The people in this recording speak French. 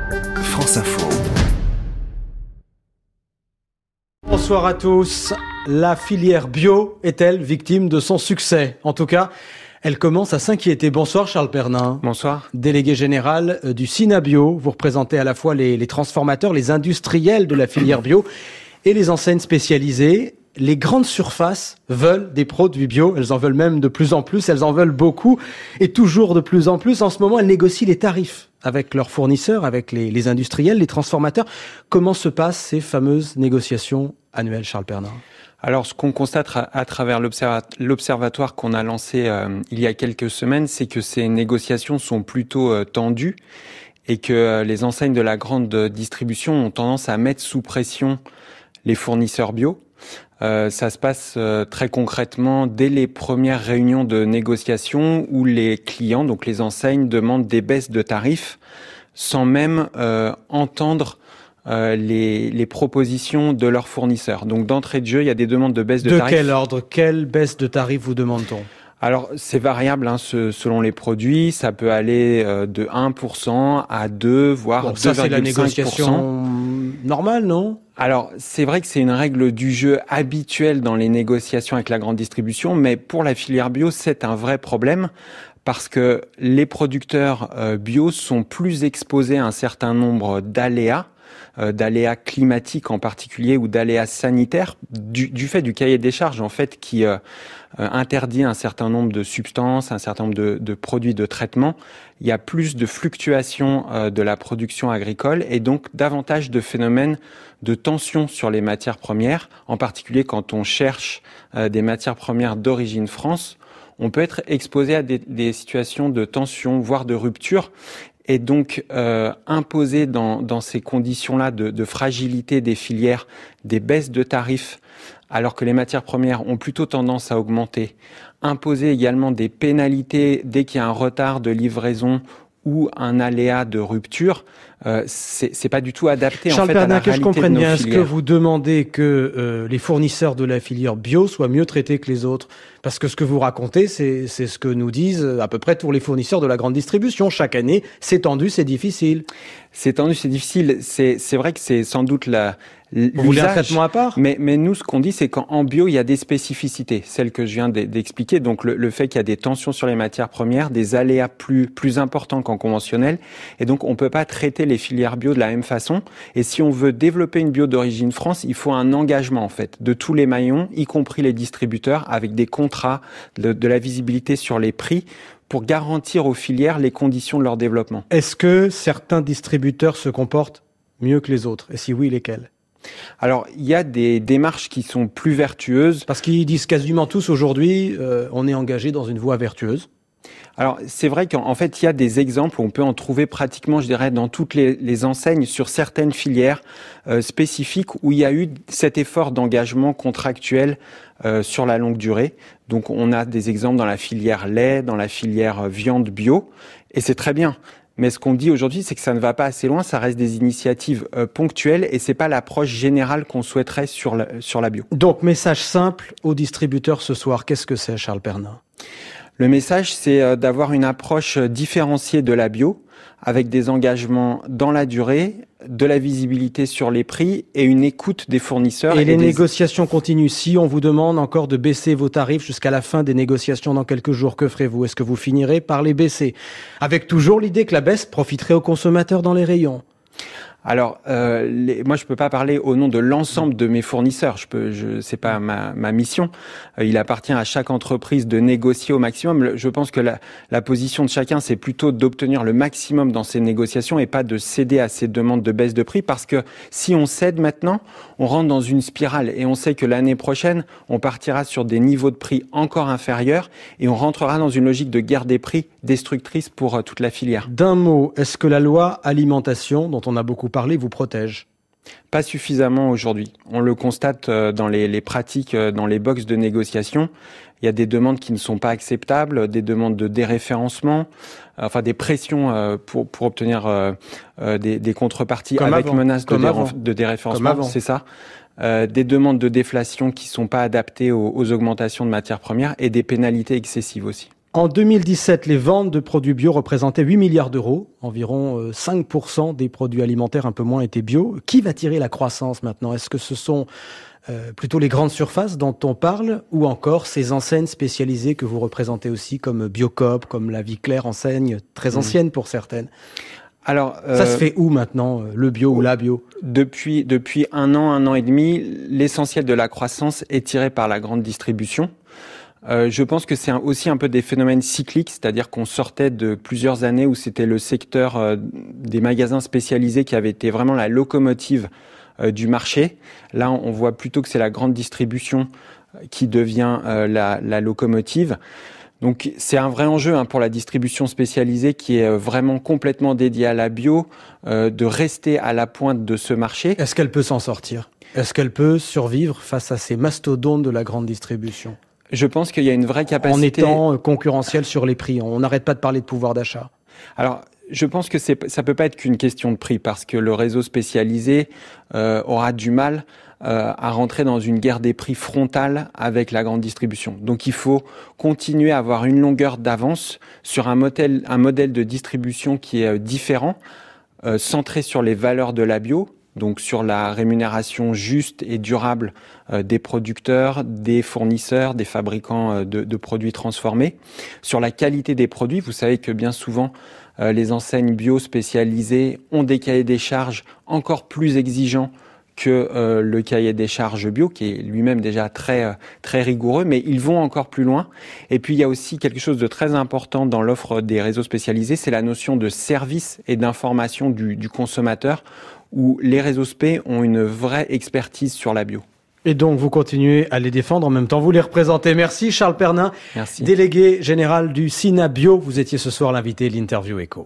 France Info. Bonsoir à tous. La filière bio est-elle victime de son succès ? En tout cas, elle commence à s'inquiéter. Bonsoir Charles Pernin. Bonsoir. Délégué général du Synabio. Vous représentez à la fois les transformateurs, les industriels de la filière bio et les enseignes spécialisées. Les grandes surfaces veulent des produits bio. Elles en veulent même de plus en plus. Elles en veulent beaucoup et toujours de plus en plus. En ce moment, elles négocient les tarifs avec leurs fournisseurs, avec les industriels, les transformateurs. Comment se passent ces fameuses négociations annuelles, Charles Pernin ? Alors, ce qu'on constate à travers l'observatoire qu'on a lancé il y a quelques semaines, c'est que ces négociations sont plutôt tendues et que les enseignes de la grande distribution ont tendance à mettre sous pression les fournisseurs bio. Ça se passe très concrètement dès les premières réunions de négociation où les clients, donc les enseignes, demandent des baisses de tarifs sans même entendre les propositions de leurs fournisseurs. Donc d'entrée de jeu, il y a des demandes de baisse de tarifs. De quel ordre ? Quelle baisse de tarifs vous demande-t-on ? Alors, c'est variable selon les produits. Ça peut aller de 1% à 2, voire 2,5%. Ça, c'est la négociation normale, non ? Alors, c'est vrai que c'est une règle du jeu habituelle dans les négociations avec la grande distribution, mais pour la filière bio, c'est un vrai problème parce que les producteurs bio sont plus exposés à un certain nombre d'aléas climatiques en particulier ou d'aléas sanitaires du fait du cahier des charges en fait qui interdit un certain nombre de substances, un certain nombre de produits de traitement. Il y a plus de fluctuations de la production agricole et donc davantage de phénomènes de tension sur les matières premières, en particulier quand on cherche des matières premières d'origine France. On peut être exposé à des situations de tension, voire de rupture. Et donc imposer dans ces conditions-là de fragilité des filières, des baisses de tarifs, alors que les matières premières ont plutôt tendance à augmenter. Imposer également des pénalités dès qu'il y a un retard de livraison ou un aléa de rupture, c'est pas du tout adapté Charles en fait Pernin, à la réalité que je comprenne de nos bien, filières. est-ce que vous demandez que les fournisseurs de la filière bio soient mieux traités que les autres ? Parce que ce que vous racontez, c'est ce que nous disent à peu près tous les fournisseurs de la grande distribution. Chaque année, c'est tendu, c'est difficile. C'est tendu, c'est difficile. C'est vrai que c'est sans doute vous voulez un traitement à part ? Mais nous, ce qu'on dit, c'est qu'en bio, il y a des spécificités, celles que je viens d'expliquer. Donc, le fait qu'il y a des tensions sur les matières premières, des aléas plus importants qu'en conventionnel. Et donc, on peut pas traiter les filières bio de la même façon. Et si on veut développer une bio d'origine France, il faut un engagement, en fait, de tous les maillons, y compris les distributeurs, avec des contrats, de la visibilité sur les prix, pour garantir aux filières les conditions de leur développement. Est-ce que certains distributeurs se comportent mieux que les autres ? Et si oui, lesquels ? Alors, il y a des démarches qui sont plus vertueuses. Parce qu'ils disent quasiment tous aujourd'hui, on est engagé dans une voie vertueuse. Alors, c'est vrai qu'en fait, il y a des exemples, on peut en trouver pratiquement, je dirais, dans toutes les enseignes, sur certaines filières spécifiques où il y a eu cet effort d'engagement contractuel sur la longue durée. Donc, on a des exemples dans la filière lait, dans la filière viande bio, et c'est très bien. Mais ce qu'on dit aujourd'hui, c'est que ça ne va pas assez loin, ça reste des initiatives ponctuelles et c'est pas l'approche générale qu'on souhaiterait sur la bio. Donc, message simple aux distributeurs ce soir, qu'est-ce que c'est, Charles Pernin ? Le message, c'est d'avoir une approche différenciée de la bio, avec des engagements dans la durée, de la visibilité sur les prix et une écoute des fournisseurs. Et les négociations continuent. Si on vous demande encore de baisser vos tarifs jusqu'à la fin des négociations dans quelques jours, que ferez-vous ? Est-ce que vous finirez par les baisser ? Avec toujours l'idée que la baisse profiterait aux consommateurs dans les rayons. Alors, moi, je peux pas parler au nom de l'ensemble de mes fournisseurs. C'est pas ma mission. Il appartient à chaque entreprise de négocier au maximum. Je pense que la position de chacun, c'est plutôt d'obtenir le maximum dans ces négociations et pas de céder à ces demandes de baisse de prix. Parce que si on cède maintenant, on rentre dans une spirale et on sait que l'année prochaine, on partira sur des niveaux de prix encore inférieurs et on rentrera dans une logique de guerre des prix destructrice pour toute la filière. D'un mot, est-ce que la loi alimentation, dont on a beaucoup parlé, vous protège ? Pas suffisamment aujourd'hui. On le constate dans les pratiques, dans les boxes de négociation. Il y a des demandes qui ne sont pas acceptables, des demandes de déréférencement, enfin des pressions pour obtenir des contreparties comme avec avant. menace de déréférencement, c'est ça. Des demandes de déflation qui ne sont pas adaptées aux augmentations de matières premières et des pénalités excessives aussi. En 2017, les ventes de produits bio représentaient 8 milliards d'euros. Environ 5% des produits alimentaires, un peu moins, étaient bio. Qui va tirer la croissance maintenant? Est-ce que ce sont plutôt les grandes surfaces dont on parle, ou encore ces enseignes spécialisées que vous représentez aussi, comme Biocoop, comme La Vie Claire, enseigne très ancienne pour certaines? Alors, ça se fait où maintenant, le bio ou la bio? Depuis 1 an et demi, l'essentiel de la croissance est tiré par la grande distribution. Je pense que c'est aussi un peu des phénomènes cycliques, c'est-à-dire qu'on sortait de plusieurs années où c'était le secteur des magasins spécialisés qui avait été vraiment la locomotive du marché. Là, on voit plutôt que c'est la grande distribution qui devient la locomotive. Donc c'est un vrai enjeu pour la distribution spécialisée qui est vraiment complètement dédiée à la bio, de rester à la pointe de ce marché. Est-ce qu'elle peut s'en sortir? Est-ce qu'elle peut survivre face à ces mastodontes de la grande distribution? Je pense qu'il y a une vraie capacité... En étant concurrentiel sur les prix, on n'arrête pas de parler de pouvoir d'achat. Alors, je pense que ça peut pas être qu'une question de prix, parce que le réseau spécialisé aura du mal à rentrer dans une guerre des prix frontale avec la grande distribution. Donc, il faut continuer à avoir une longueur d'avance sur un modèle de distribution qui est différent, centré sur les valeurs de la bio, donc sur la rémunération juste et durable des producteurs, des fournisseurs, des fabricants de produits transformés, sur la qualité des produits. Vous savez que bien souvent, les enseignes bio spécialisées ont des cahiers des charges encore plus exigeants que le cahier des charges bio, qui est lui-même déjà très rigoureux, mais ils vont encore plus loin. Et puis il y a aussi quelque chose de très important dans l'offre des réseaux spécialisés, c'est la notion de service et d'information du consommateur, où les réseaux spé ont une vraie expertise sur la bio. Et donc, vous continuez à les défendre, en même temps, vous les représentez. Merci Charles Pernin, Merci. Délégué général du SINA Bio. Vous étiez ce soir l'invité de l'Interview Éco.